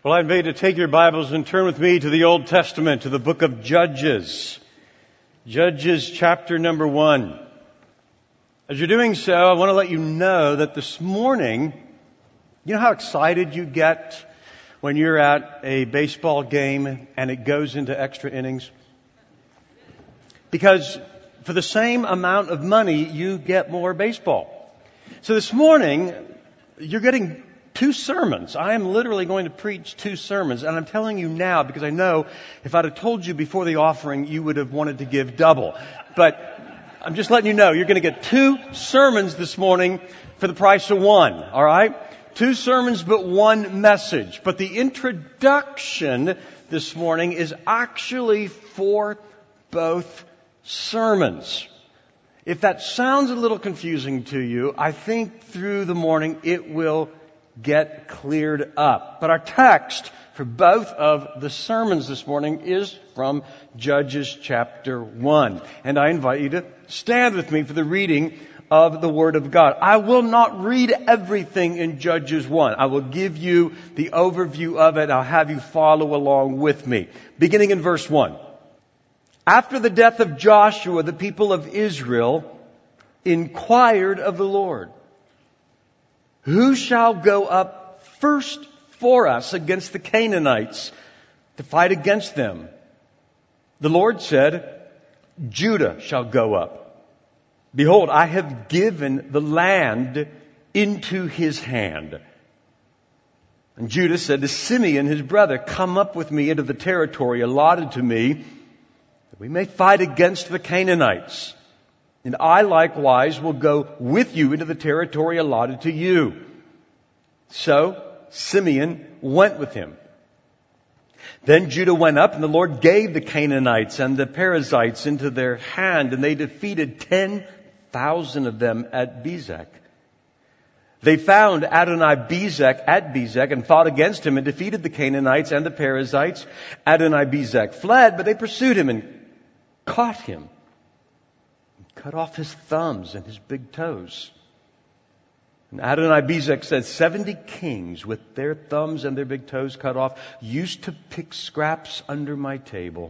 Well, I invite you to take your Bibles and turn with me to the Old Testament, to the book of Judges. Judges chapter number 1. As you're doing so, I want to let you know that this morning, you know how excited you get when you're at a baseball game and it goes into extra innings? Because for the same amount of money, you get more baseball. So this morning, you're getting 2 sermons. I am literally going to preach 2 sermons. And I'm telling you now because I know if I'd have told you before the offering, you would have wanted to give double. But I'm just letting you know, you're going to get 2 sermons this morning for the price of 1. All right? 2 sermons, but 1 message. But the introduction this morning is actually for both sermons. If that sounds a little confusing to you, I think through the morning it will get cleared up. But our text for both of the sermons this morning is from Judges chapter 1. And I invite you to stand with me for the reading of the Word of God. I will not read everything in Judges 1. I will give you the overview of it. I'll have you follow along with me. Beginning in verse 1. After the death of Joshua, the people of Israel inquired of the Lord, "Who shall go up first for us against the Canaanites to fight against them?" The Lord said, "Judah shall go up. Behold, I have given the land into his hand." And Judah said to Simeon, his brother, "Come up with me into the territory allotted to me, that we may fight against the Canaanites. And I likewise will go with you into the territory allotted to you." So Simeon went with him. Then Judah went up, and the Lord gave the Canaanites and the Perizzites into their hand, and they defeated 10,000 of them at Bezek. They found Adonai-Bezek at Bezek and fought against him and defeated the Canaanites and the Perizzites. Adonai-Bezek fled, but they pursued him and caught him, cut off his thumbs and his big toes. And Adonai-Bezek said, 70 kings with their thumbs and their big toes cut off used to pick scraps under my table.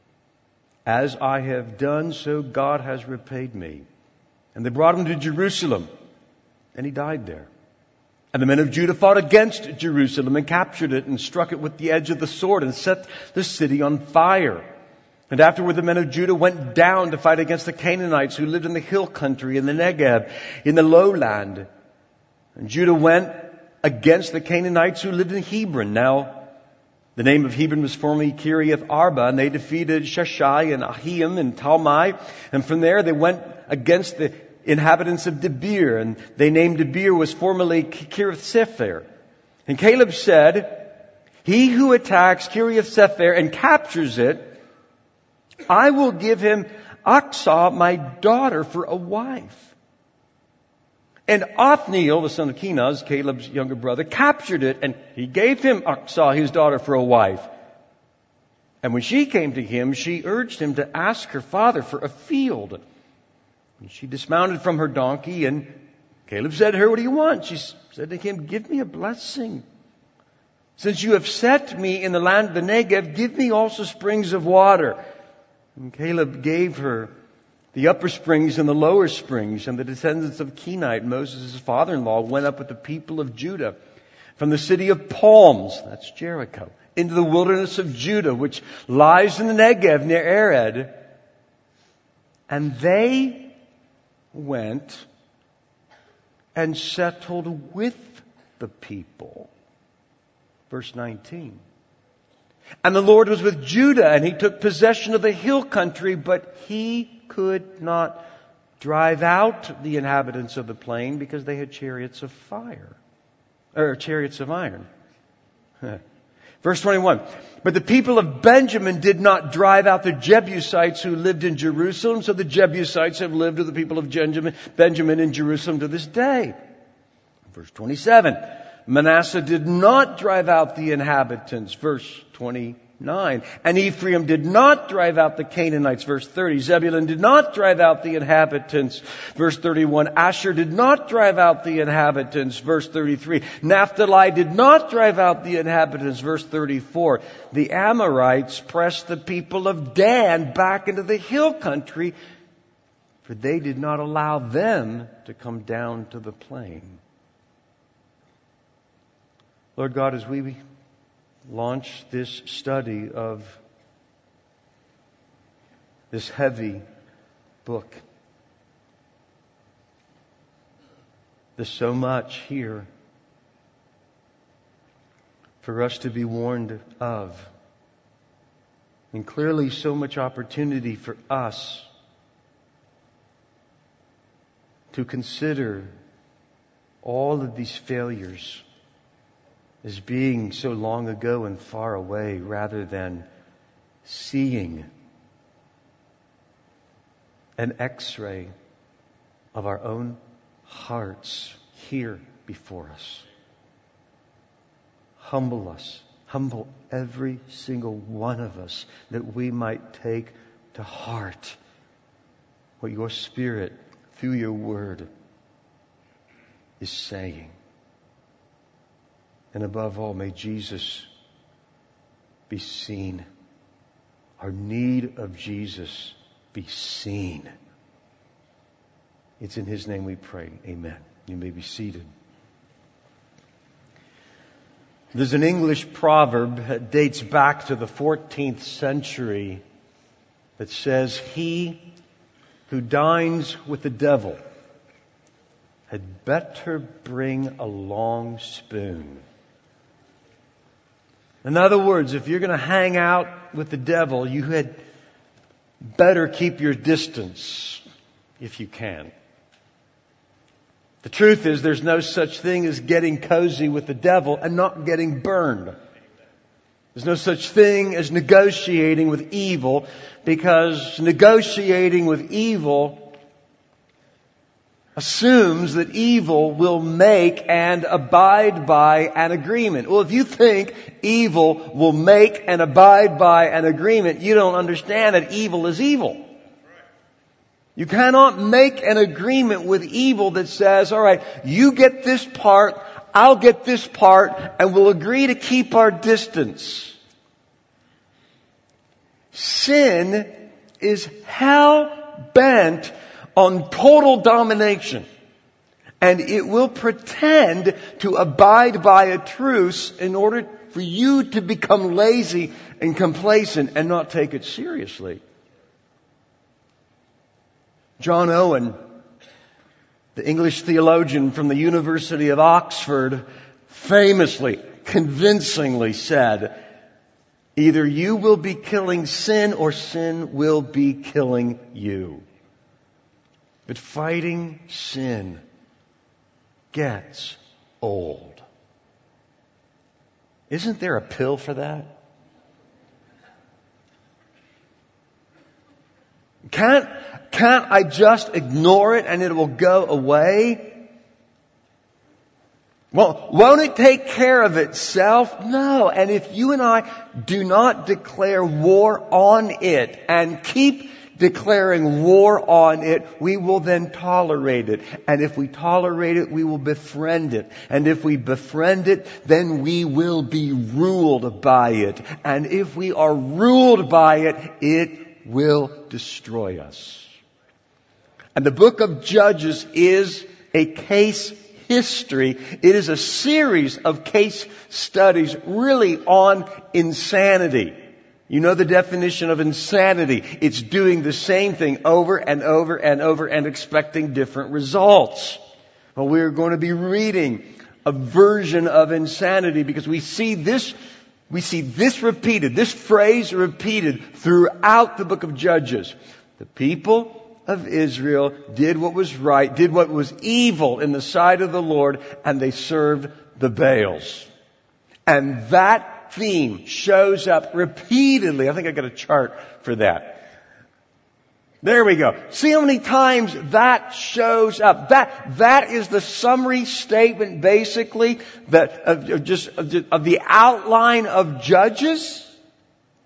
As I have done, so God has repaid me. And they brought him to Jerusalem, and he died there. And the men of Judah fought against Jerusalem and captured it and struck it with the edge of the sword and set the city on fire. And afterward the men of Judah went down to fight against the Canaanites who lived in the hill country, in the Negev, in the lowland. And Judah went against the Canaanites who lived in Hebron. Now, the name of Hebron was formerly Kiriath Arba, and they defeated Sheshai and Ahiam and Talmai. And from there they went against the inhabitants of Debir, and they named Debir was formerly Kiriath Sefer. And Caleb said, "He who attacks Kiriath Sefer and captures it, I will give him Aksah, my daughter, for a wife." And Othniel, the son of Kenaz, Caleb's younger brother, captured it, and he gave him Aksah, his daughter, for a wife. And when she came to him, she urged him to ask her father for a field. And she dismounted from her donkey, and Caleb said to her, "What do you want?" She said to him, "Give me a blessing. Since you have set me in the land of the Negev, give me also springs of water." And Caleb gave her the upper springs and the lower springs. And the descendants of Kenite, Moses' father-in-law, went up with the people of Judah from the city of Palms, that's Jericho, into the wilderness of Judah, which lies in the Negev near Ared. And they went and settled with the people. Verse 19. And the Lord was with Judah, and he took possession of the hill country, but he could not drive out the inhabitants of the plain because they had chariots of fire, or chariots of iron. Verse 21. But the people of Benjamin did not drive out the Jebusites who lived in Jerusalem, so the Jebusites have lived with the people of Benjamin in Jerusalem to this day. Verse 27. Manasseh did not drive out the inhabitants. Verse 28. 9. And Ephraim did not drive out the Canaanites, verse 30. Zebulun did not drive out the inhabitants, verse 31. Asher did not drive out the inhabitants, verse 33. Naphtali did not drive out the inhabitants, verse 34. The Amorites pressed the people of Dan back into the hill country, for they did not allow them to come down to the plain. Lord God, as we launch this study of this heavy book, there's so much here for us to be warned of, and clearly so much opportunity for us to consider all of these failures as being so long ago and far away, rather than seeing an X-ray of our own hearts here before us. Humble us. Humble every single one of us, that we might take to heart what your Spirit, through your Word, is saying. And above all, may Jesus be seen. Our need of Jesus be seen. It's in His name we pray. Amen. You may be seated. There's an English proverb that dates back to the 14th century that says, "He who dines with the devil had better bring a long spoon." In other words, if you're going to hang out with the devil, you had better keep your distance if you can. The truth is, there's no such thing as getting cozy with the devil and not getting burned. There's no such thing as negotiating with evil, because negotiating with evil assumes that evil will make and abide by an agreement. Well, if you think evil will make and abide by an agreement, you don't understand that evil is evil. You cannot make an agreement with evil that says, all right, you get this part, I'll get this part, and we'll agree to keep our distance. Sin is hell-bent on total domination. And it will pretend to abide by a truce in order for you to become lazy and complacent and not take it seriously. John Owen, the English theologian from the University of Oxford, famously, convincingly said, "Either you will be killing sin or sin will be killing you." But fighting sin gets old. Isn't there a pill for that? Can't I just ignore it and it will go away? Well, won't it take care of itself? No. And if you and I do not declare war on it and keep declaring war on it, we will then tolerate it. And if we tolerate it, we will befriend it. And if we befriend it, then we will be ruled by it. And if we are ruled by it, it will destroy us. And the book of Judges is a case history. It is a series of case studies really on insanity. You know the definition of insanity. It's doing the same thing over and over and over and expecting different results. Well, we're going to be reading a version of insanity because we see this repeated, this phrase repeated throughout the book of Judges. The people of Israel did what was right, did what was evil in the sight of the Lord, and they served the Baals. And that theme shows up repeatedly. I think I got a chart for that. There we go. See how many times that shows up. That is the summary statement, basically, that of the outline of Judges.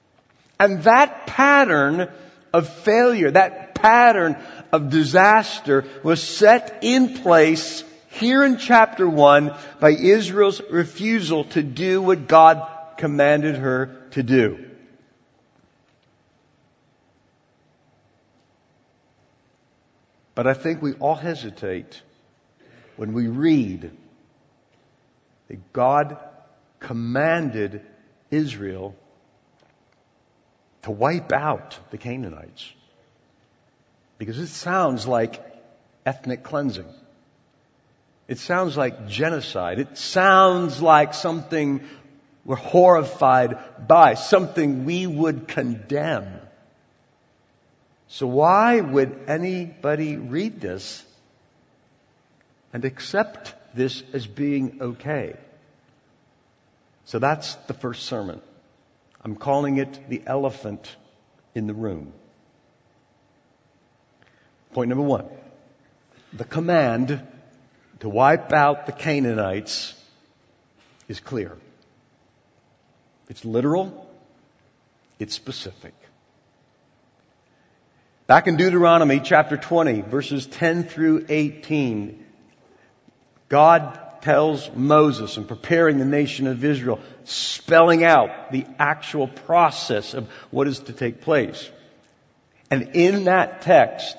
And that pattern of failure, that pattern of disaster was set in place here in chapter 1 by Israel's refusal to do what God commanded her to do. But I think we all hesitate when we read that God commanded Israel to wipe out the Canaanites. Because it sounds like ethnic cleansing. It sounds like genocide. It sounds like something we're horrified by, something we would condemn. So why would anybody read this and accept this as being okay? So that's the first sermon. I'm calling it the elephant in the room. Point number 1. The command to wipe out the Canaanites is clear. It's literal. It's specific. Back in Deuteronomy chapter 20, verses 10 through 18, God tells Moses in preparing the nation of Israel, spelling out the actual process of what is to take place. And in that text,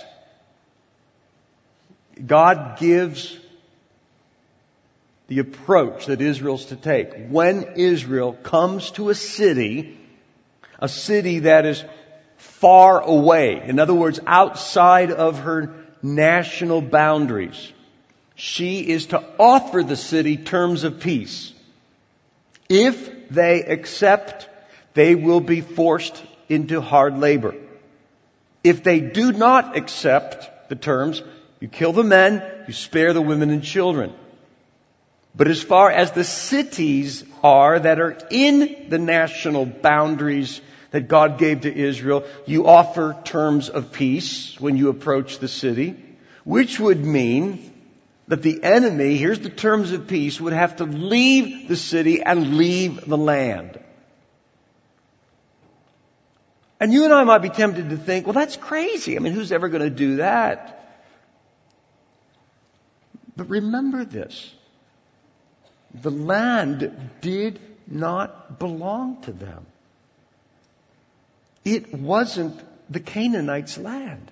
God gives the approach that Israel's to take. When Israel comes to a city that is far away, in other words, outside of her national boundaries, she is to offer the city terms of peace. If they accept, they will be forced into hard labor. If they do not accept the terms, you kill the men, you spare the women and children. But as far as the cities are that are in the national boundaries that God gave to Israel, you offer terms of peace when you approach the city, which would mean that the enemy, here's the terms of peace, would have to leave the city and leave the land. And you and I might be tempted to think, well, that's crazy. I mean, who's ever going to do that? But remember this. The land did not belong to them. It wasn't the Canaanites' land.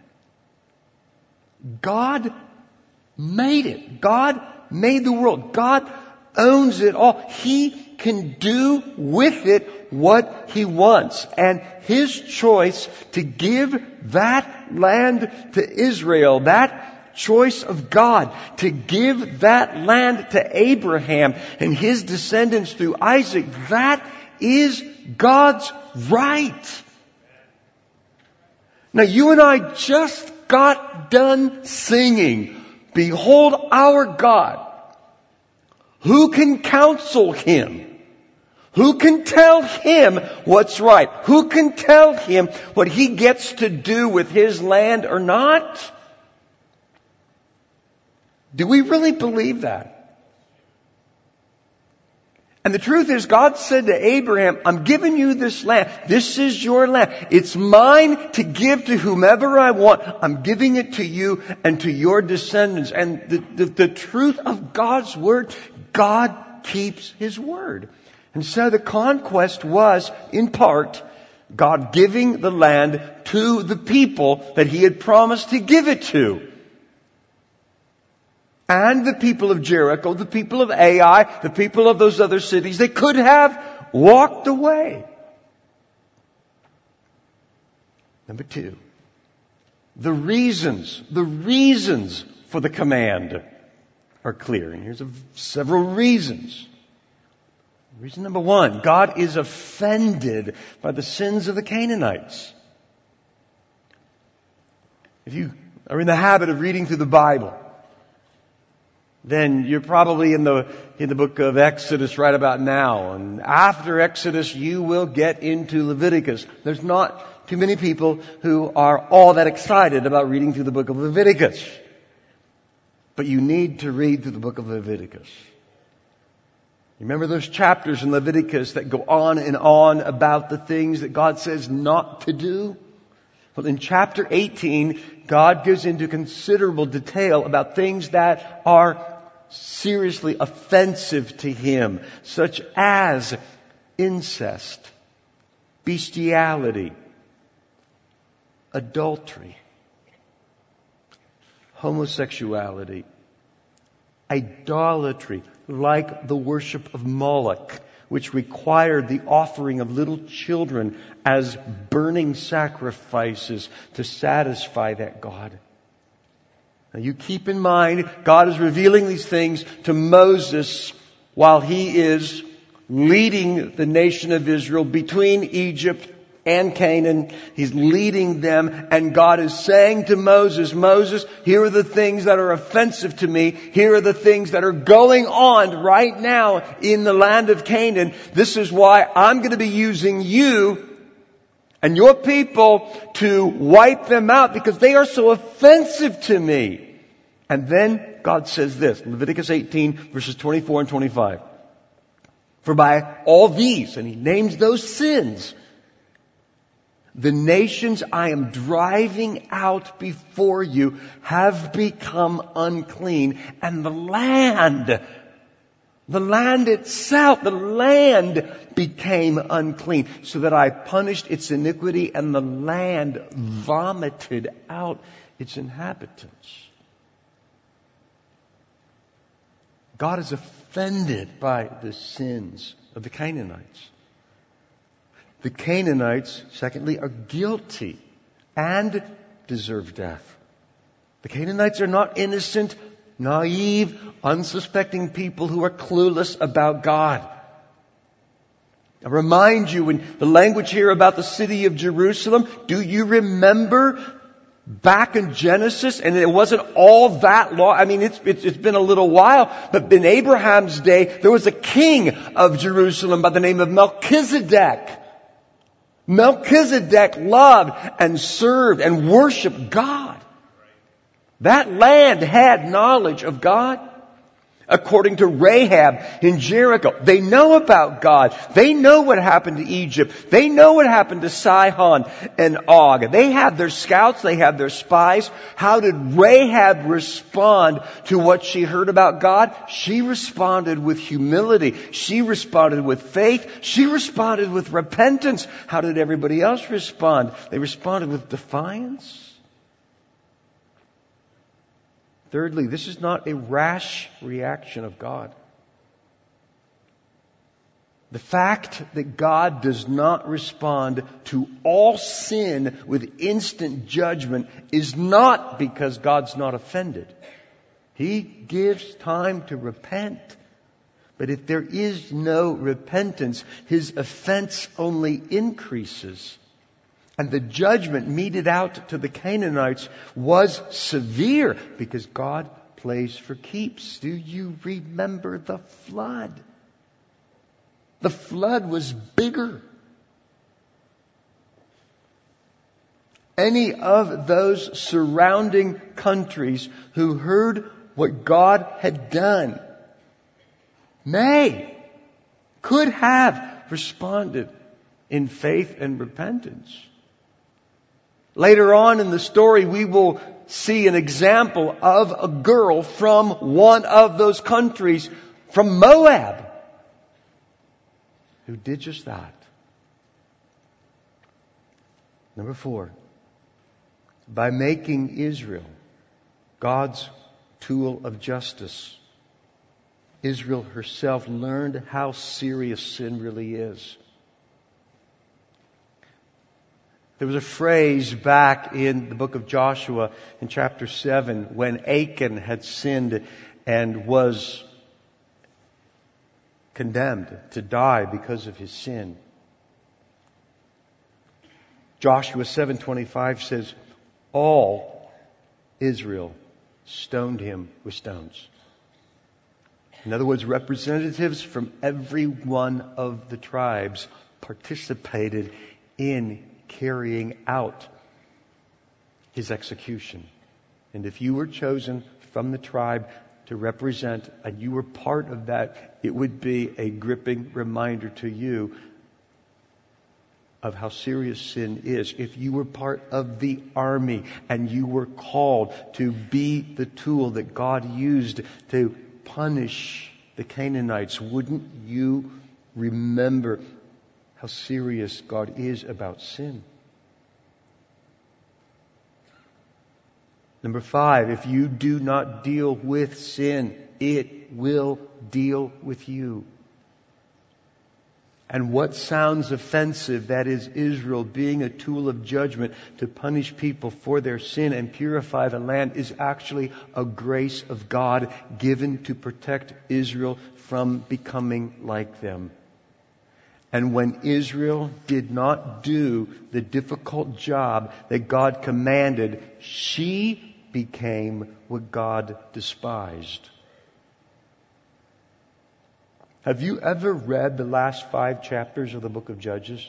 God made it. God made the world. God owns it all. He can do with it what He wants. And His choice to give that land to Israel, that choice of God to give that land to Abraham and his descendants through Isaac, that is God's right. Now you and I just got done singing, "Behold our God." Who can counsel Him? Who can tell Him what's right? Who can tell Him what He gets to do with His land or not? Do we really believe that? And the truth is, God said to Abraham, I'm giving you this land. This is your land. It's mine to give to whomever I want. I'm giving it to you and to your descendants. And the truth of God's word, God keeps His word. And so the conquest was, in part, God giving the land to the people that He had promised to give it to. And the people of Jericho, the people of Ai, the people of those other cities, they could have walked away. Number two, the reasons for the command are clear. And here's several reasons. Reason number one, God is offended by the sins of the Canaanites. If you are in the habit of reading through the Bible, then you're probably in the book of Exodus right about now. And after Exodus, you will get into Leviticus. There's not too many people who are all that excited about reading through the book of Leviticus. But you need to read through the book of Leviticus. Remember those chapters in Leviticus that go on and on about the things that God says not to do? Well, in chapter 18, God goes into considerable detail about things that are seriously offensive to Him, such as incest, bestiality, adultery, homosexuality, idolatry, like the worship of Moloch, which required the offering of little children as burning sacrifices to satisfy that God. Now you keep in mind, God is revealing these things to Moses while he is leading the nation of Israel between Egypt and Canaan. He's leading them, and God is saying to Moses, Moses, here are the things that are offensive to me. Here are the things that are going on right now in the land of Canaan. This is why I'm going to be using you and your people to wipe them out, because they are so offensive to me. And then God says this, Leviticus 18 verses 24 and 25. For by all these, and He names those sins, the nations I am driving out before you have become unclean, and the land itself, the land became unclean, so that I punished its iniquity, and the land vomited out its inhabitants. God is offended by the sins of the Canaanites. The Canaanites, secondly, are guilty and deserve death. The Canaanites are not innocent, naive, unsuspecting people who are clueless about God. I remind you, in the language here about the city of Jerusalem, do you remember back in Genesis, and it wasn't all that long, I mean, it's been a little while, but in Abraham's day, there was a king of Jerusalem by the name of Melchizedek. Melchizedek loved and served and worshiped God. That land had knowledge of God. According to Rahab in Jericho, they know about God. They know what happened to Egypt. They know what happened to Sihon and Og. They have their scouts. They have their spies. How did Rahab respond to what she heard about God? She responded with humility. She responded with faith. She responded with repentance. How did everybody else respond? They responded with defiance. Thirdly, this is not a rash reaction of God. The fact that God does not respond to all sin with instant judgment is not because God's not offended. He gives time to repent. But if there is no repentance, His offense only increases. And the judgment meted out to the Canaanites was severe because God plays for keeps. Do you remember the flood? The flood was bigger. Any of those surrounding countries who heard what God had done could have responded in faith and repentance. Later on in the story, we will see an example of a girl from one of those countries, from Moab, who did just that. Number 4, by making Israel God's tool of justice, Israel herself learned how serious sin really is. There was a phrase back in the book of Joshua in chapter 7 when Achan had sinned and was condemned to die because of his sin. Joshua 7:25 says, all Israel stoned him with stones. In other words, representatives from every one of the tribes participated in carrying out his execution. And if you were chosen from the tribe, to represent, and you were part of that, it would be a gripping reminder to you of how serious sin is. If you were part of the army and you were called to be the tool that God used to punish the Canaanites, wouldn't you remember how serious God is about sin? Number 5, if you do not deal with sin, it will deal with you. And what sounds offensive, that is Israel being a tool of judgment to punish people for their sin and purify the land, is actually a grace of God given to protect Israel from becoming like them. And when Israel did not do the difficult job that God commanded, she became what God despised. Have you ever read the last 5 chapters of the book of Judges?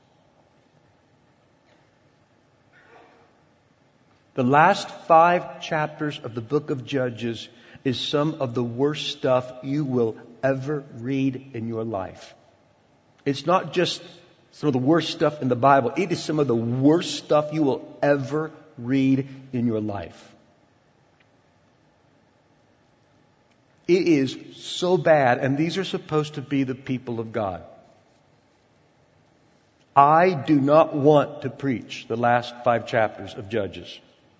The last 5 chapters of the book of Judges is some of the worst stuff you will ever read in your life. It's not just some of the worst stuff in the Bible. It is some of the worst stuff you will ever read in your life. It is so bad, and these are supposed to be the people of God. I do not want to preach the last 5 chapters of Judges.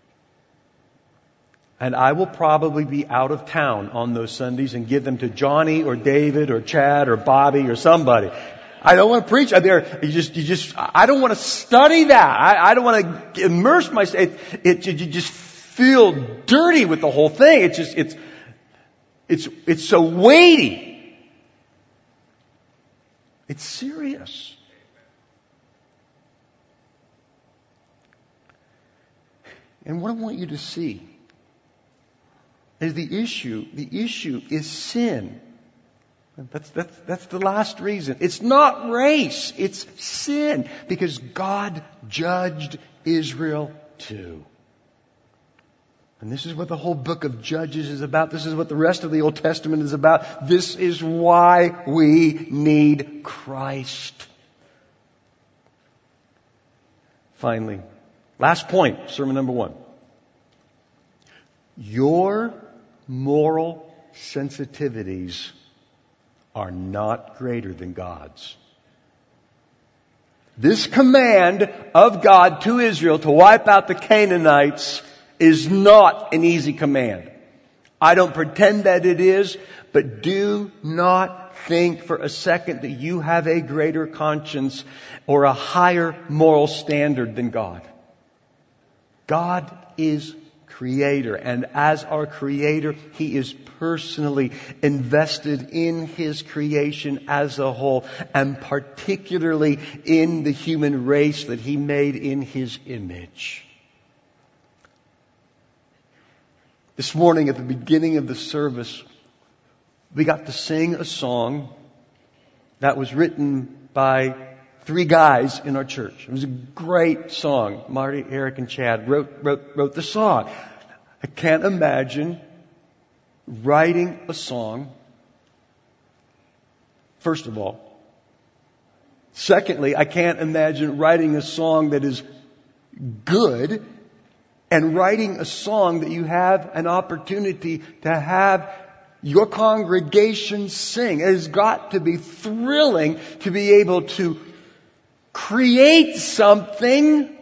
And I will probably be out of town on those Sundays and give them to Johnny or David or Chad or Bobby or somebody. I don't want to preach there. I don't want to study that. I don't want to immerse myself. You just feel dirty with the whole thing. It's so weighty. It's serious. And what I want you to see is the issue is sin. That's the last reason. It's not race, it's sin. Because God judged Israel too. And this is what the whole book of Judges is about. This is what the rest of the Old Testament is about. This is why we need Christ. Finally, last point, sermon number 1. Your moral sensitivities are not greater than God's. This command of God to Israel to wipe out the Canaanites is not an easy command. I don't pretend that it is, but do not think for a second that you have a greater conscience or a higher moral standard than God. God is Creator, and as our Creator, He is personally invested in His creation as a whole, and particularly in the human race that He made in His image. This morning at the beginning of the service, we got to sing a song that was written by 3 guys in our church. It was a great song. Marty, Eric, and Chad wrote the song. I can't imagine writing a song, first of all. Secondly, I can't imagine writing a song that is good and writing a song that you have an opportunity to have your congregation sing. It has got to be thrilling to be able to create something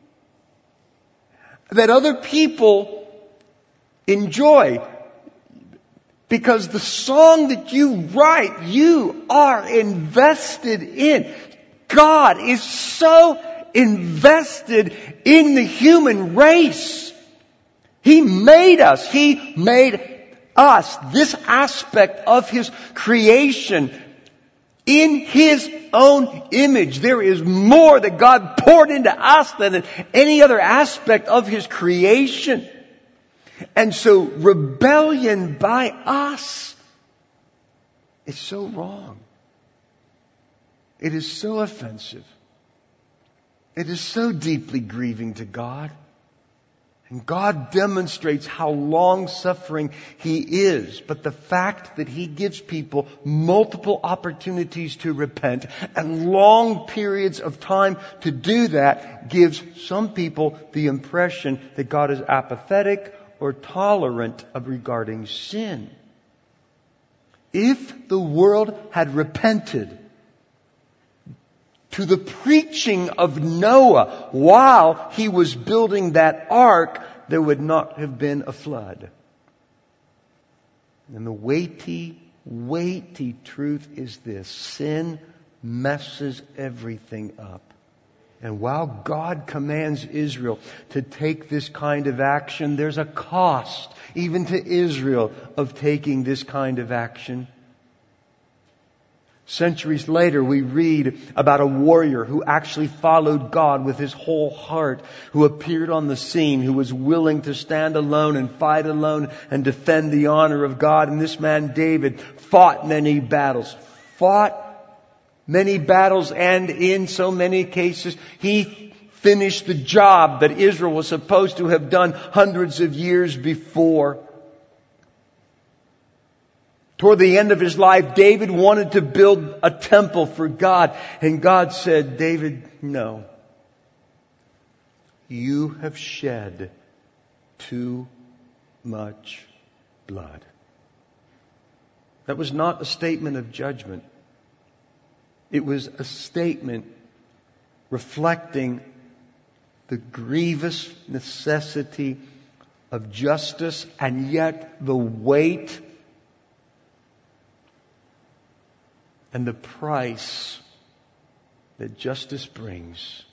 that other people enjoy. Because the song that you write, you are invested in. God is so invested in the human race. He made us. He made us. This aspect of His creation in His own image. There is more that God poured into us than in any other aspect of His creation. And so rebellion by us is so wrong. It is so offensive. It is so deeply grieving to God. And God demonstrates how long-suffering He is. But the fact that He gives people multiple opportunities to repent and long periods of time to do that gives some people the impression that God is apathetic or tolerant of regarding sin. If the world had repented to the preaching of Noah while he was building that ark, there would not have been a flood. And the weighty truth is this: sin messes everything up. And while God commands Israel to take this kind of action, there's a cost, even to Israel, of taking this kind of action. Centuries later, we read about a warrior who actually followed God with his whole heart, who appeared on the scene, who was willing to stand alone and fight alone and defend the honor of God. And this man, David, fought many battles, and in so many cases, he finished the job that Israel was supposed to have done hundreds of years before. Toward the end of his life, David wanted to build a temple for God. And God said, David, no. You have shed too much blood. That was not a statement of judgment. It was a statement reflecting the grievous necessity of justice and yet the weight and the price that justice brings.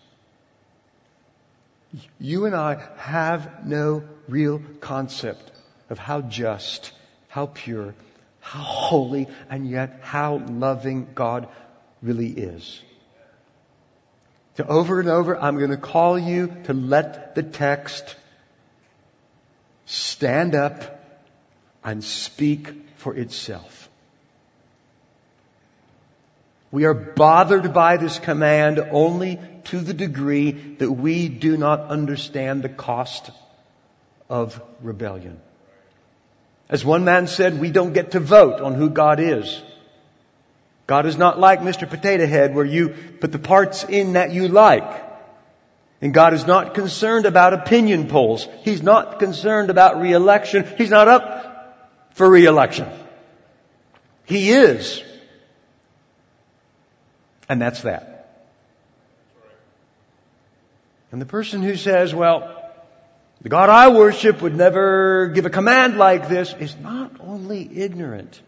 You and I have no real concept of how just, how pure, how holy, and yet how loving God really is. So over and over, I'm going to call you to let the text stand up and speak for itself. We are bothered by this command only to the degree that we do not understand the cost of rebellion. As one man said, we don't get to vote on who God is. God is not like Mr. Potato Head, where you put the parts in that you like. And God is not concerned about opinion polls. He's not concerned about re-election. He's not up for re-election. He is. And that's that. And the person who says, well, the God I worship would never give a command like this, is not only ignorant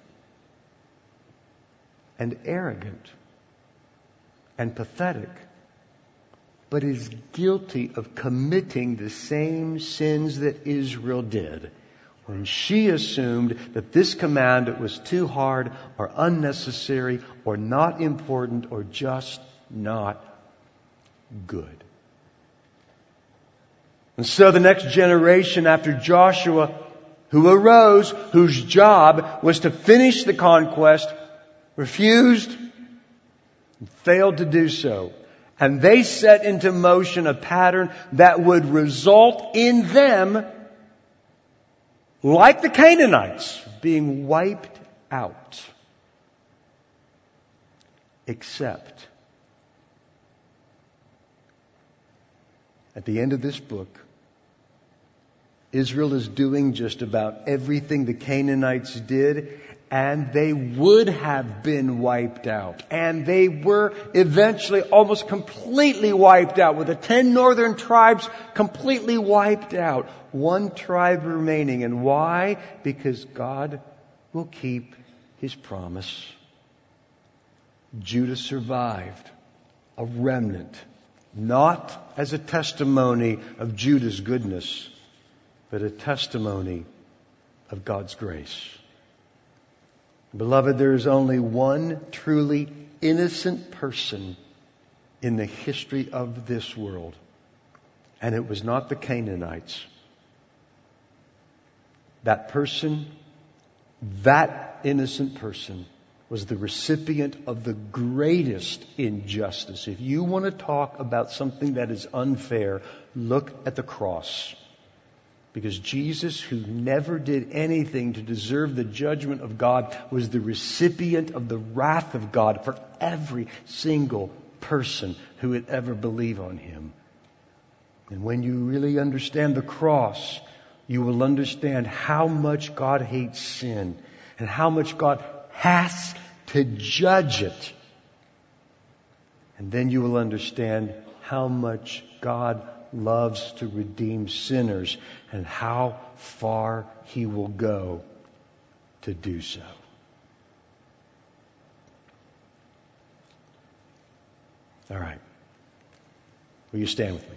and arrogant and pathetic, but is guilty of committing the same sins that Israel did when she assumed that this command was too hard or unnecessary or not important or just not good. And so the next generation after Joshua, who arose, whose job was to finish the conquest, refused and failed to do so. And they set into motion a pattern that would result in them, like the Canaanites, being wiped out. Except at the end of this book, Israel is doing just about everything the Canaanites did, and they would have been wiped out. And they were eventually almost completely wiped out, with the 10 northern tribes completely wiped out. One tribe remaining. And why? Because God will keep His promise. Judah survived, a remnant, not as a testimony of Judah's goodness, but a testimony of God's grace. Beloved, there is only one truly innocent person in the history of this world, and it was not the Canaanites. That person, that innocent person, was the recipient of the greatest injustice. If you want to talk about something that is unfair, look at the cross. Because Jesus, who never did anything to deserve the judgment of God, was the recipient of the wrath of God for every single person who would ever believe on Him. And when you really understand the cross, you will understand how much God hates sin and how much God has to judge it. And then you will understand how much God loves to redeem sinners and how far He will go to do so. All right. Will you stand with me?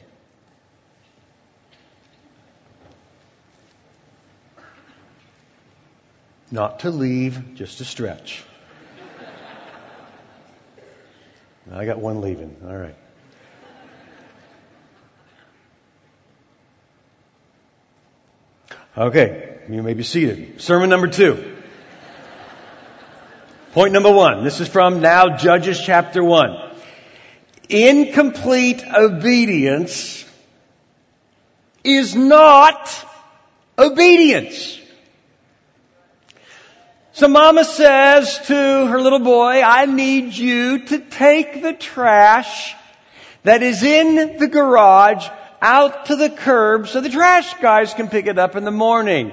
Not to leave, just to stretch. I got one leaving. All right. Okay, you may be seated. Sermon number 2. Point number 1. This is from now Judges chapter 1. Incomplete obedience is not obedience. So Mama says to her little boy, I need you to take the trash that is in the garage out to the curb so the trash guys can pick it up in the morning.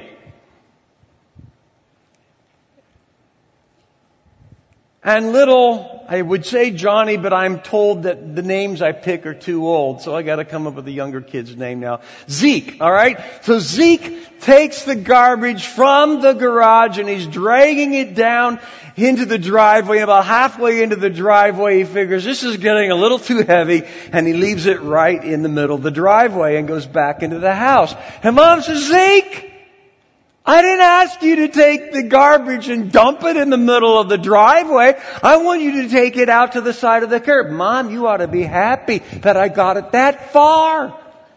And little, I would say Johnny, but I'm told that the names I pick are too old, so I gotta come up with a younger kid's name now. Zeke, alright? So Zeke takes the garbage from the garage and he's dragging it down into the driveway. About halfway into the driveway, he figures this is getting a little too heavy, and he leaves it right in the middle of the driveway and goes back into the house. And Mom says, Zeke, I didn't ask you to take the garbage and dump it in the middle of the driveway. I want you to take it out to the side of the curb. Mom, you ought to be happy that I got it that far.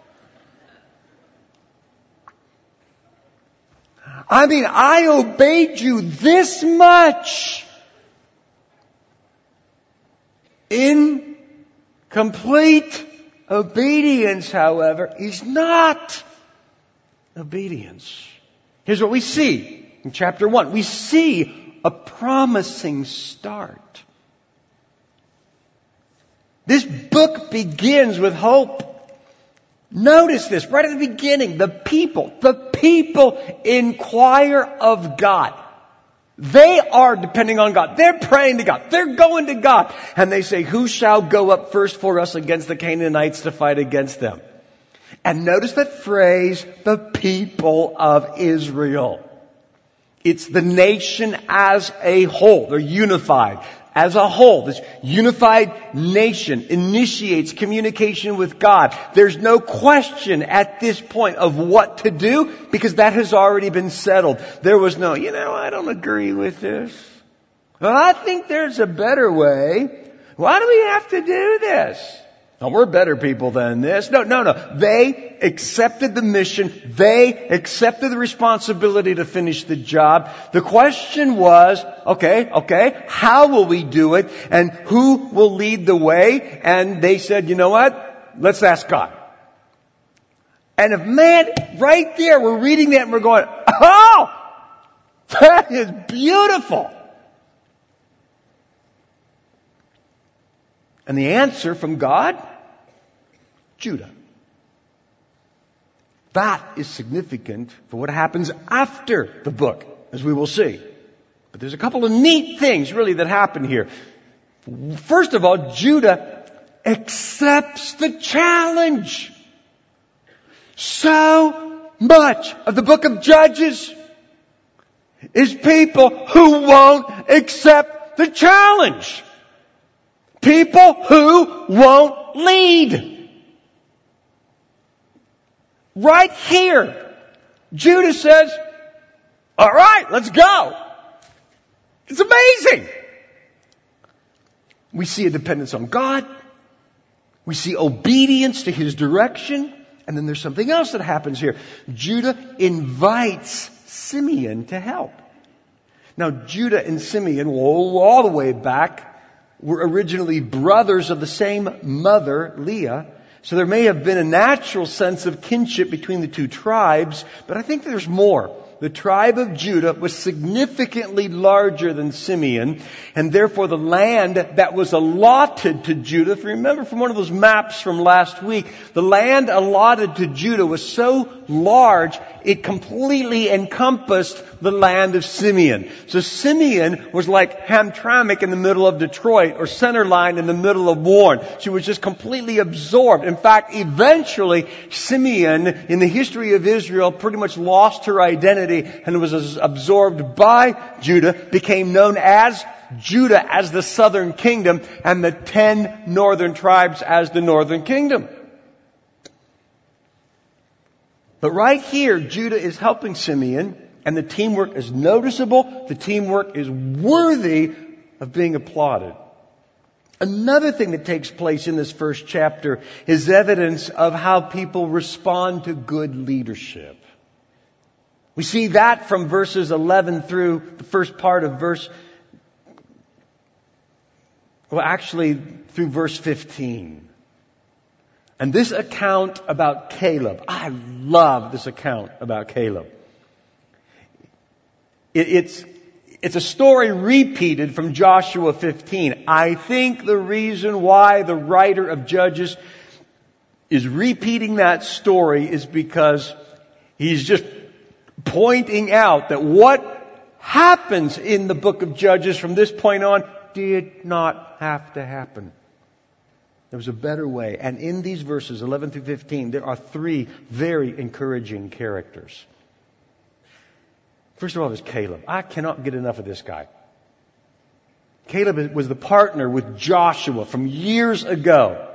I mean, I obeyed you this much. Incomplete obedience, however, is not obedience. Here's what we see in chapter 1. We see a promising start. This book begins with hope. Notice this right at the beginning. The people inquire of God. They are depending on God. They're praying to God. They're going to God. And they say, who shall go up first for us against the Canaanites to fight against them? And notice that phrase, the people of Israel. It's the nation as a whole. They're unified as a whole. This unified nation initiates communication with God. There's no question at this point of what to do because that has already been settled. There was no, I don't agree with this. Well, I think there's a better way. Why do we have to do this? No, we're better people than this. No. They accepted the mission. They accepted the responsibility to finish the job. The question was, okay, how will we do it? And who will lead the way? And they said, you know what? Let's ask God. And right there, we're reading that and we're going, oh, that is beautiful. And the answer from God? Judah. That is significant for what happens after the book, as we will see. But there's a couple of neat things really that happen here. First of all, Judah accepts the challenge. So much of the book of Judges is people who won't accept the challenge. People who won't lead. Right here, Judah says, all right, let's go. It's amazing. We see a dependence on God. We see obedience to His direction. And then there's something else that happens here. Judah invites Simeon to help. Now, Judah and Simeon, all the way back, were originally brothers of the same mother, Leah. So there may have been a natural sense of kinship between the two tribes, but I think there's more. The tribe of Judah was significantly larger than Simeon, and therefore the land that was allotted to Judah, if you remember from one of those maps from last week, the land allotted to Judah was so large, it completely encompassed the land of Simeon. So Simeon was like Hamtramck in the middle of Detroit, or Centerline in the middle of Warren. She was just completely absorbed. In fact, eventually, Simeon, in the history of Israel, pretty much lost her identity and was absorbed by Judah, became known as Judah as the southern kingdom, and the 10 northern tribes as the northern kingdom. But right here, Judah is helping Simeon, and the teamwork is noticeable. The teamwork is worthy of being applauded. Another thing that takes place in this first chapter is evidence of how people respond to good leadership. We see that from verses 11 through the first part of through verse 15. And this account about Caleb, I love this account about Caleb. It's a story repeated from Joshua 15. I think the reason why the writer of Judges is repeating that story is because he's just pointing out that what happens in the book of Judges from this point on did not have to happen. There was a better way. And in these verses, 11 through 15, there are 3 very encouraging characters. First of all, there's Caleb. I cannot get enough of this guy. Caleb was the partner with Joshua from years ago.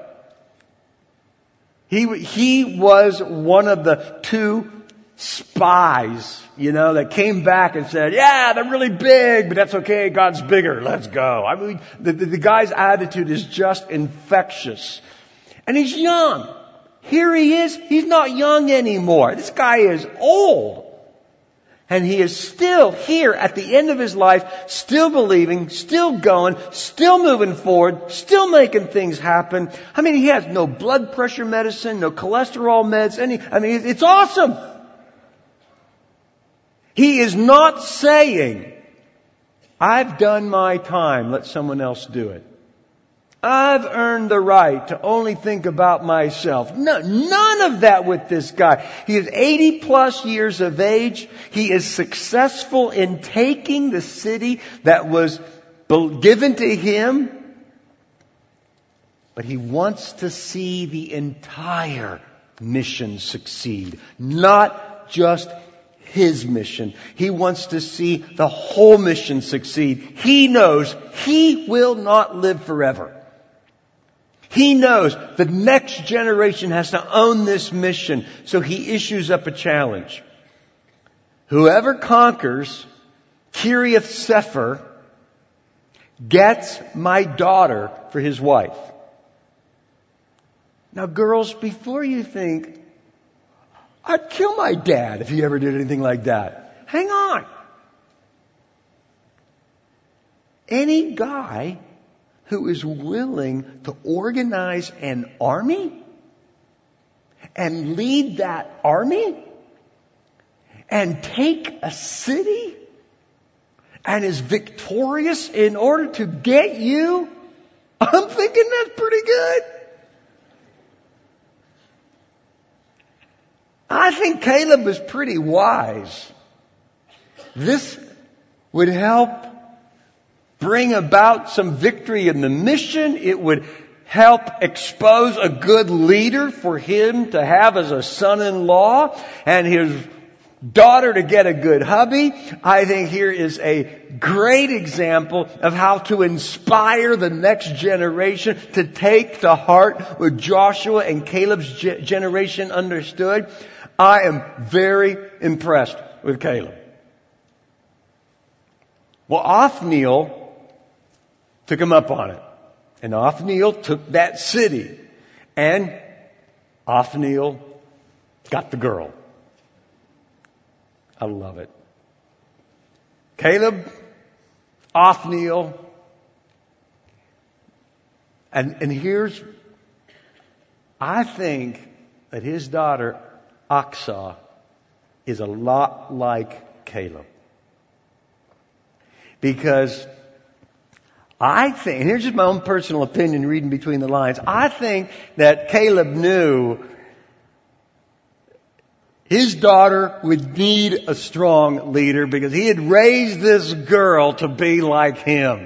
He was one of the 2 spies, that came back and said, yeah, they're really big, but that's okay. God's bigger. Let's go. I mean, the guy's attitude is just infectious. And he's young. Here he is. He's not young anymore. This guy is old. And he is still here at the end of his life, still believing, still going, still moving forward, still making things happen. I mean, he has no blood pressure medicine, no cholesterol meds, it's awesome. He is not saying, I've done my time, let someone else do it. I've earned the right to only think about myself. No, none of that with this guy. He is 80 plus years of age. He is successful in taking the city that was given to him. But he wants to see the entire mission succeed, not just his mission. He wants to see the whole mission succeed. He knows he will not live forever. He knows the next generation has to own this mission, so he issues up a challenge. Whoever conquers Kiriath Sefer gets my daughter for his wife. Now, girls, before you think, I'd kill my dad if he ever did anything like that. Hang on. Any guy who is willing to organize an army and lead that army and take a city and is victorious in order to get you, I'm thinking that's pretty good. I think Caleb was pretty wise. This would help bring about some victory in the mission. It would help expose a good leader for him to have as a son-in-law, and his daughter to get a good hubby. I think here is a great example of how to inspire the next generation to take to heart what Joshua and Caleb's generation understood. I am very impressed with Caleb. Well, Othniel took him up on it. And Othniel took that city. And Othniel got the girl. I love it. Caleb, Othniel, and here's I think that his daughter, Aksa, is a lot like Caleb. Because I think, and here's just my own personal opinion reading between the lines, I think that Caleb knew his daughter would need a strong leader because he had raised this girl to be like him.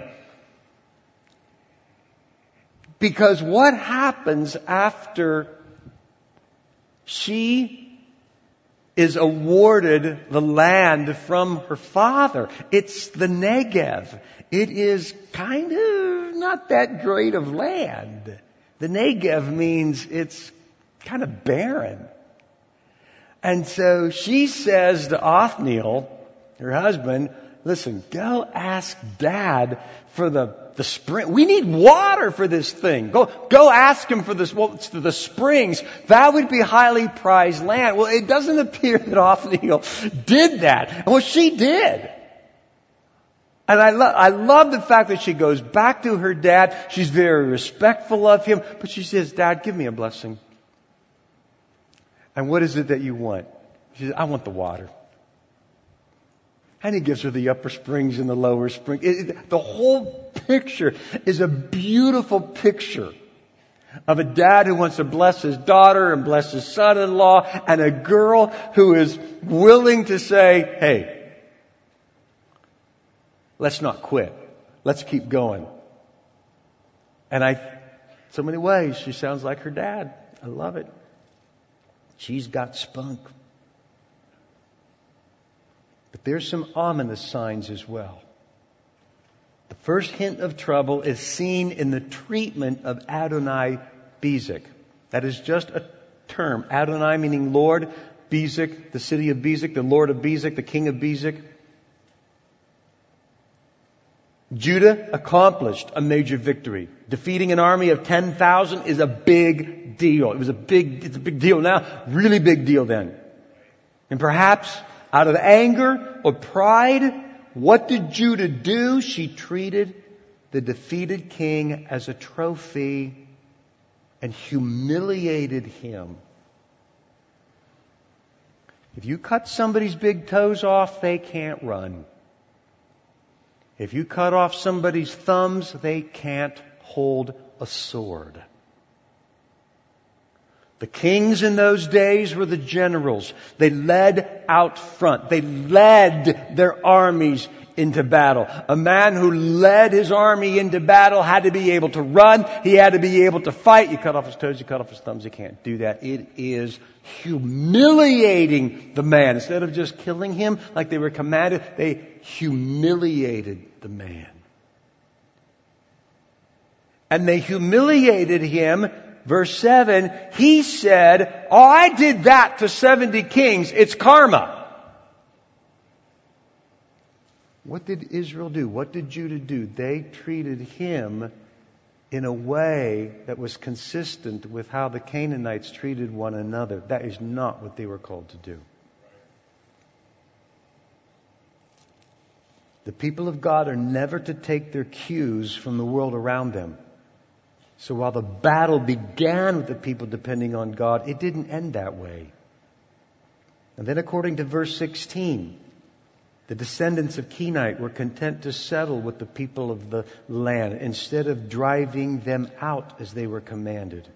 Because what happens after she is awarded the land from her father? It's the Negev. It is kind of not that great of land. The Negev means it's kind of barren. And so she says to Othniel, her husband, listen, go ask Dad for the spring. We need water for this thing. Go ask him for the springs. That would be highly prized land. Well, it doesn't appear that Othniel did that. Well, she did. And I love the fact that she goes back to her dad. She's very respectful of him. But she says, Dad, give me a blessing. And what is it that you want? She says, I want the water. And he gives her the upper springs and the lower springs. The whole picture is a beautiful picture of a dad who wants to bless his daughter and bless his son-in-law, and a girl who is willing to say, hey, let's not quit. Let's keep going. And so many ways, she sounds like her dad. I love it. She's got spunk. But there's some ominous signs as well. The first hint of trouble is seen in the treatment of Adonai Bezek. That is just a term. Adonai meaning Lord, Bezek, the city of Bezek, the Lord of Bezek, the king of Bezek. Judah accomplished a major victory. Defeating an army of 10,000 is a big deal. It's a big deal now, really big deal then. And perhaps out of anger or pride, what did Judah do? She treated the defeated king as a trophy and humiliated him. If you cut somebody's big toes off, they can't run. If you cut off somebody's thumbs, they can't hold a sword. The kings in those days were the generals. They led out front. They led their armies into battle. A man who led his army into battle had to be able to run. He had to be able to fight. You cut off his toes, you cut off his thumbs, you can't do that. It is humiliating the man. Instead of just killing him like they were commanded, they humiliated the man. And they humiliated him. Verse 7, he said, oh, I did that to 70 kings. It's karma. What did Israel do? What did Judah do? They treated him in a way that was consistent with how the Canaanites treated one another. That is not what they were called to do. The people of God are never to take their cues from the world around them. So while the battle began with the people depending on God, it didn't end that way. And then according to verse 16, the descendants of Kenite were content to settle with the people of the land instead of driving them out as they were commanded.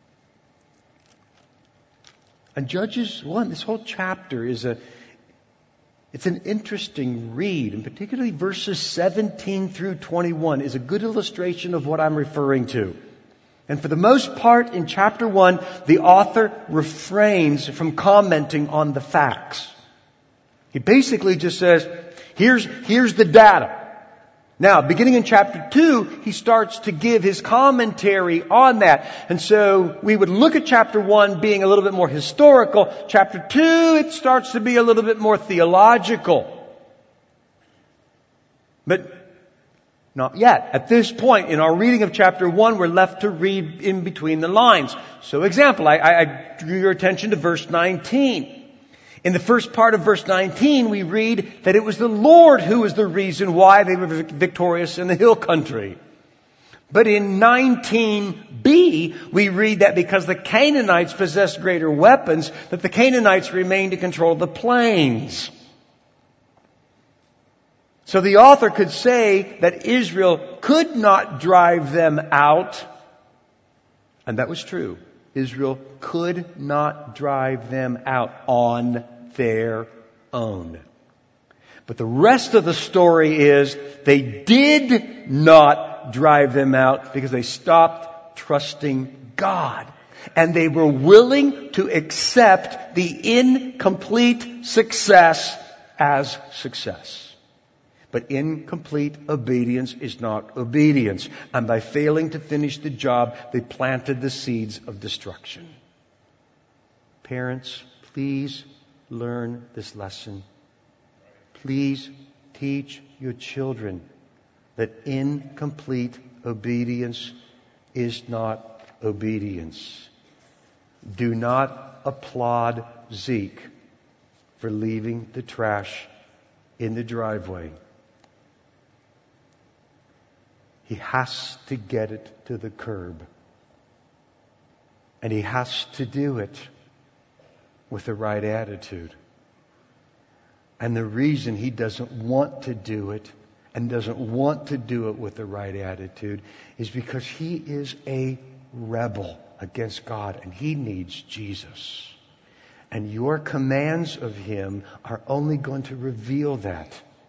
And Judges 1, this whole chapter it's an interesting read, and particularly verses 17 through 21 is a good illustration of what I'm referring to. And for the most part in chapter 1, the author refrains from commenting on the facts. He basically just says, here's the data. Now, beginning in chapter 2, he starts to give his commentary on that. And so we would look at chapter 1 being a little bit more historical. Chapter 2, it starts to be a little bit more theological. But not yet. At this point in our reading of chapter 1, we're left to read in between the lines. So example, I drew your attention to verse 19. In the first part of verse 19, we read that it was the Lord who was the reason why they were victorious in the hill country. But in 19b, B, we read that because the Canaanites possessed greater weapons, that the Canaanites remained to control the plains. So the author could say that Israel could not drive them out. And that was true. Israel could not drive them out on their own. But the rest of the story is they did not drive them out because they stopped trusting God. And they were willing to accept the incomplete success as success. But incomplete obedience is not obedience. And by failing to finish the job, they planted the seeds of destruction. Parents, please learn this lesson. Please teach your children that incomplete obedience is not obedience. Do not applaud Zeke for leaving the trash in the driveway. He has to get it to the curb. And he has to do it with the right attitude. And the reason he doesn't want to do it and doesn't want to do it with the right attitude is because he is a rebel against God and he needs Jesus. And your commands of him are only going to reveal that.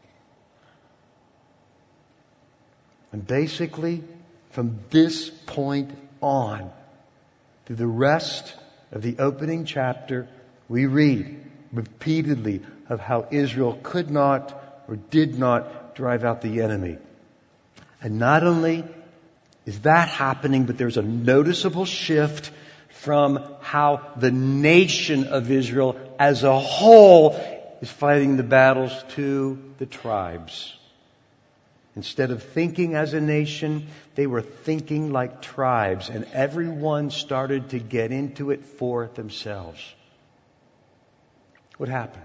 And basically, from this point on, through the rest of the opening chapter, we read repeatedly of how Israel could not or did not drive out the enemy. And not only is that happening, but there's a noticeable shift from how the nation of Israel as a whole is fighting the battles to the tribes. Instead of thinking as a nation, they were thinking like tribes, and everyone started to get into it for themselves. What happened?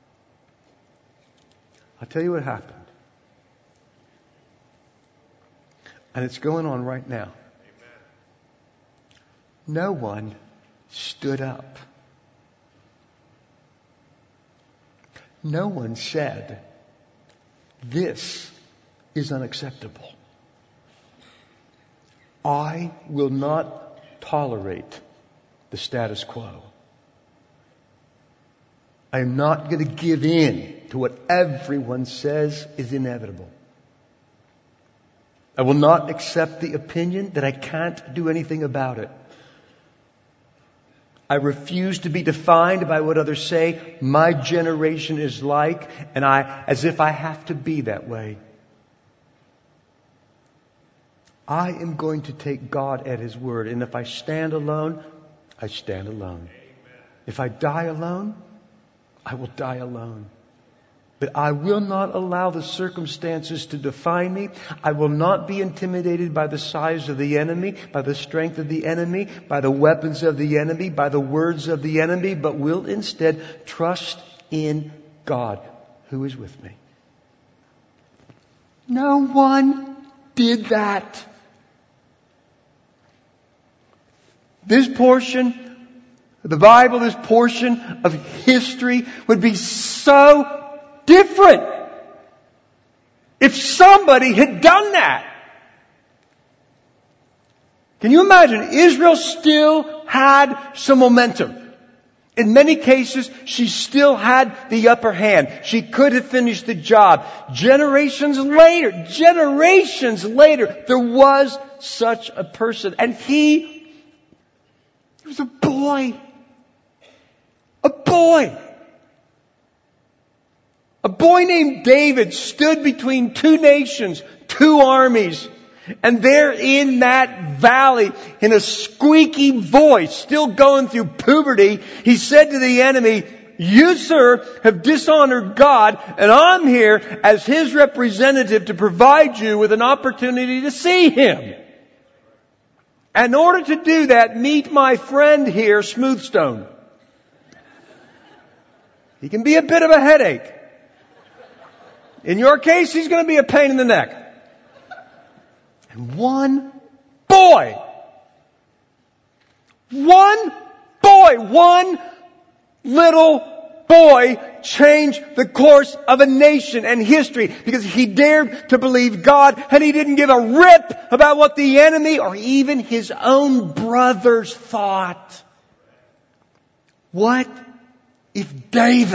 I'll tell you what happened. And it's going on right now. No one stood up. No one said, "This is unacceptable. I will not tolerate the status quo. I am not going to give in to what everyone says is inevitable. I will not accept the opinion that I can't do anything about it. I refuse to be defined by what others say my generation is like, and as if I have to be that way. I am going to take God at His word, and if I stand alone, I stand alone. If I die alone, I will die alone. But I will not allow the circumstances to define me. I will not be intimidated by the size of the enemy, by the strength of the enemy, by the weapons of the enemy, by the words of the enemy, but will instead trust in God, who is with me. No one did that. This portion of the Bible, this portion of history would be so different if somebody had done that. Can you imagine? Israel still had some momentum. In many cases, she still had the upper hand. She could have finished the job. Generations later, there was such a person. And he was a boy. A boy. A boy named David stood between two nations, two armies. And there in that valley, in a squeaky voice, still going through puberty, he said to the enemy, "You, sir, have dishonored God, and I'm here as His representative to provide you with an opportunity to see Him. And in order to do that, meet my friend here, Smoothstone. He can be a bit of a headache. In your case, he's going to be a pain in the neck." And one boy One boy, one little boy changed the course of a nation and history because he dared to believe God and he didn't give a rip about what the enemy or even his own brothers thought. What if a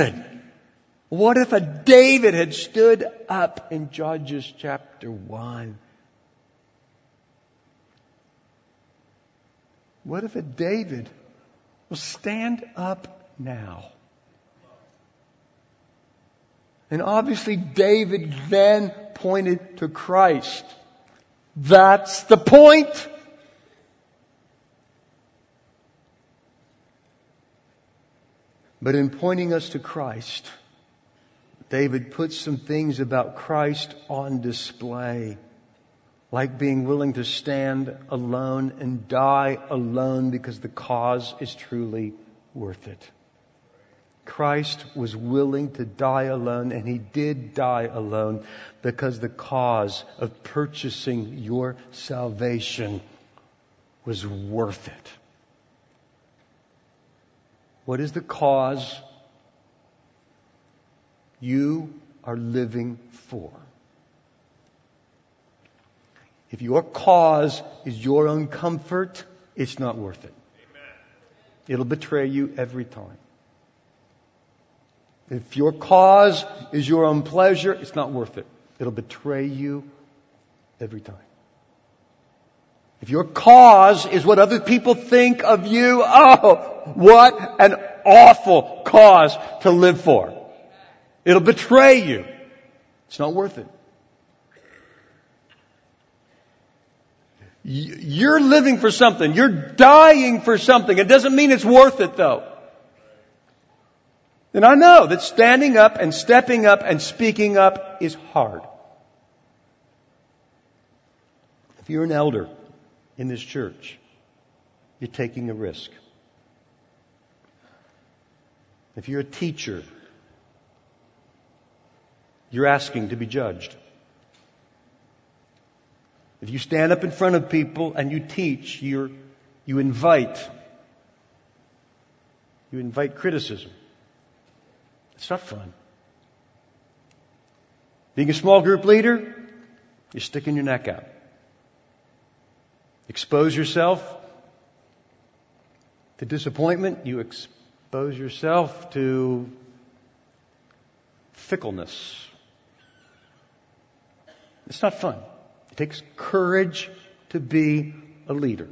David had stood up in Judges chapter 1? What if a David will stand up now? And obviously David then pointed to Christ. That's the point. But in pointing us to Christ, David puts some things about Christ on display, like being willing to stand alone and die alone because the cause is truly worth it. Christ was willing to die alone, and He did die alone because the cause of purchasing your salvation was worth it. What is the cause you are living for? If your cause is your own comfort, it's not worth it. It'll betray you every time. If your cause is your own pleasure, it's not worth it. It'll betray you every time. If your cause is what other people think of you, oh, what an awful cause to live for. It'll betray you. It's not worth it. You're living for something. You're dying for something. It doesn't mean it's worth it, though. And I know that standing up and stepping up and speaking up is hard. If you're an elder in this church, you're taking a risk. If you're a teacher, you're asking to be judged. If you stand up in front of people and you teach, you invite criticism. It's not fun. Being a small group leader, you're sticking your neck out. Expose yourself to disappointment. You expose yourself to fickleness. It's not fun. It takes courage to be a leader.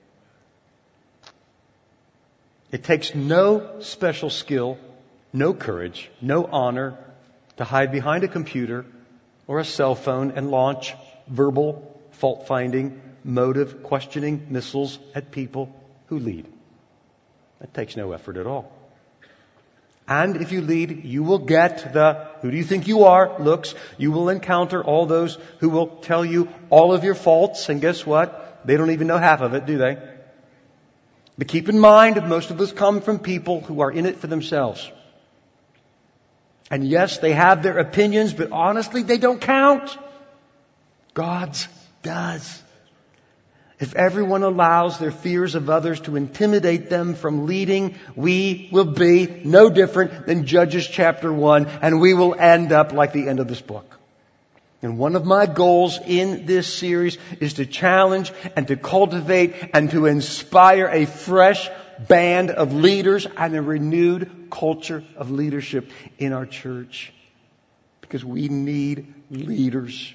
It takes no special skill, no courage, no honor to hide behind a computer or a cell phone and launch verbal, fault-finding, motive, questioning missiles at people who lead. That takes no effort at all. And if you lead, you will get the "who do you think you are" looks. You will encounter all those who will tell you all of your faults. And guess what? They don't even know half of it, do they? But keep in mind, most of us come from people who are in it for themselves. And yes, they have their opinions, but honestly, they don't count. God's does. If everyone allows their fears of others to intimidate them from leading, we will be no different than Judges chapter 1, and we will end up like the end of this book. And one of my goals in this series is to challenge and to cultivate and to inspire a fresh band of leaders and a renewed culture of leadership in our church. Because we need leaders.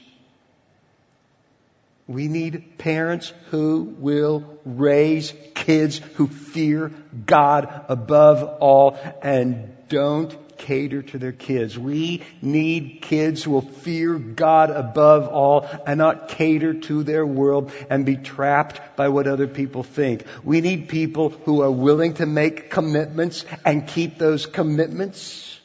We need parents who will raise kids who fear God above all and don't cater to their kids. We need kids who will fear God above all and not cater to their world and be trapped by what other people think. We need people who are willing to make commitments and keep those commitments.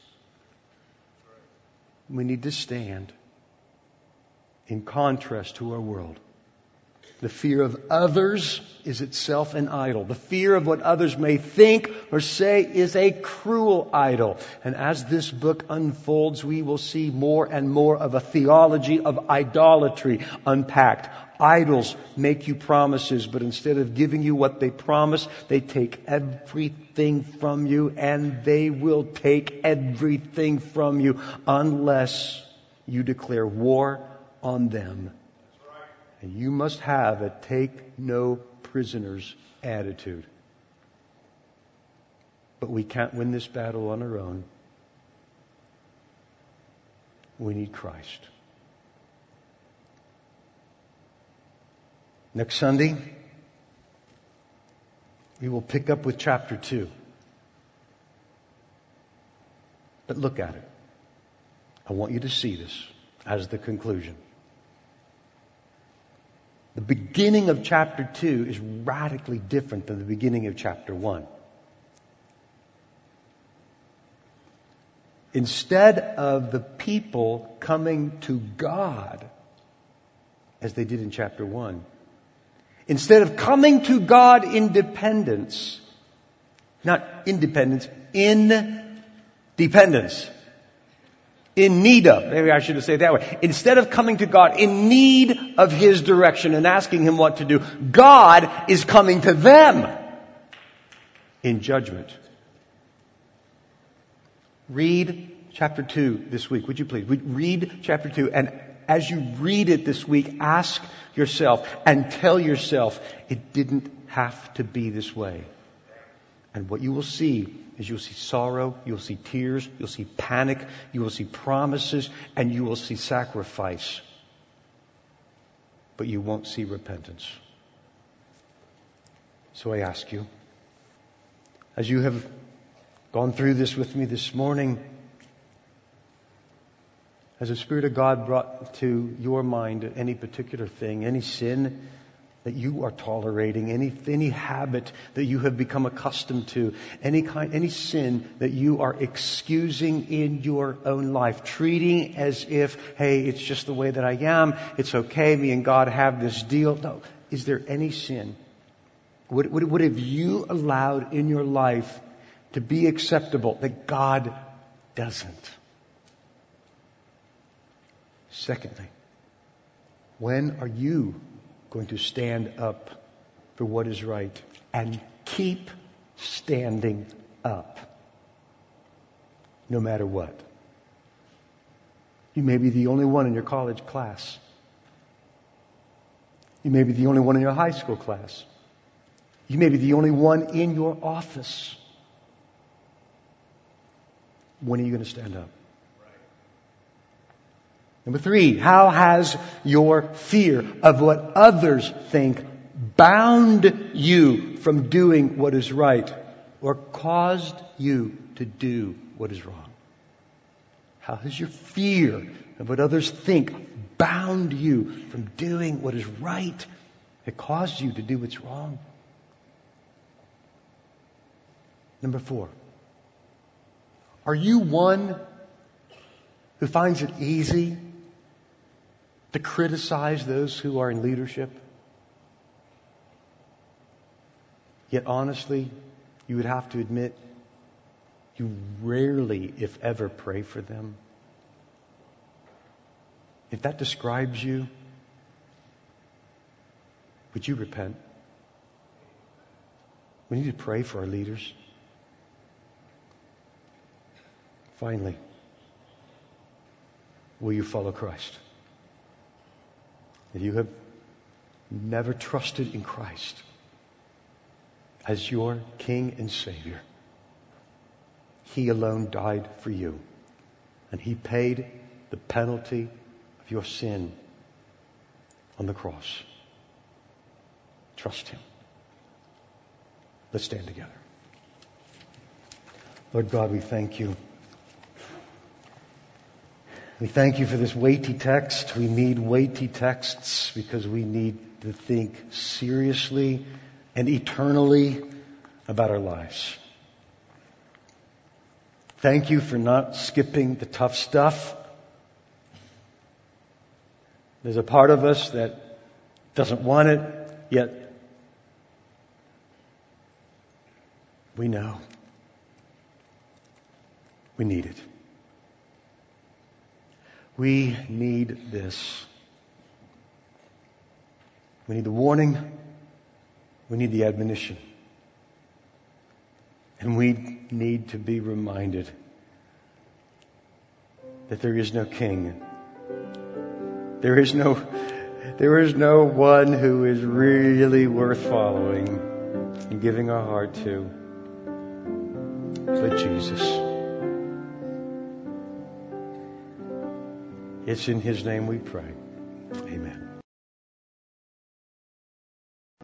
We need to stand in contrast to our world. The fear of others is itself an idol. The fear of what others may think or say is a cruel idol. And as this book unfolds, we will see more and more of a theology of idolatry unpacked. Idols make you promises, but instead of giving you what they promise, they take everything from you, and they will take everything from you unless you declare war on them. And you must have a take no prisoners attitude. But we can't win this battle on our own. We need Christ. Next Sunday, we will pick up with chapter 2. But look at it. I want you to see this as the conclusion. The beginning of chapter 2 is radically different than the beginning of chapter 1. Instead of the people coming to God, as they did in chapter 1, instead of coming to God in dependence, not independence, in dependence. In need of. Maybe I should have said it that way. Instead of coming to God in need of His direction and asking Him what to do, God is coming to them in judgment. Read chapter 2 this week. Would you please? Read chapter 2. And as you read it this week, ask yourself and tell yourself, it didn't have to be this way. And what you will see is you'll see sorrow, you'll see tears, you'll see panic, you will see promises, and you will see sacrifice. But you won't see repentance. So I ask you, as you have gone through this with me this morning, has the Spirit of God brought to your mind any particular thing, any sin that you are tolerating, any habit that you have become accustomed to, any sin that you are excusing in your own life, treating as if, hey, it's just the way that I am, it's okay, me and God have this deal. No. Is there any sin? What have you allowed in your life to be acceptable that God doesn't? Secondly, when are you going to stand up for what is right and keep standing up no matter what? You may be the only one in your college class. You may be the only one in your high school class. You may be the only one in your office. When are you going to stand up? Number 3, how has your fear of what others think bound you from doing what is right or caused you to do what is wrong? How has your fear of what others think bound you from doing what is right? It caused you to do what's wrong. Number 4, are you one who finds it easy to criticize those who are in leadership? Yet honestly, you would have to admit, you rarely, if ever, pray for them. If that describes you, would you repent? We need to pray for our leaders. Finally, will you follow Christ? If you have never trusted in Christ as your King and Savior, He alone died for you, and He paid the penalty of your sin on the cross. Trust Him. Let's stand together. Lord God, we thank You. We thank You for this weighty text. We need weighty texts because we need to think seriously and eternally about our lives. Thank You for not skipping the tough stuff. There's a part of us that doesn't want it, yet we know we need it. We need this. We need the warning. We need the admonition. And we need to be reminded that there is no king. There is no one who is really worth following and giving our heart to but Jesus. It's in His name we pray. Amen.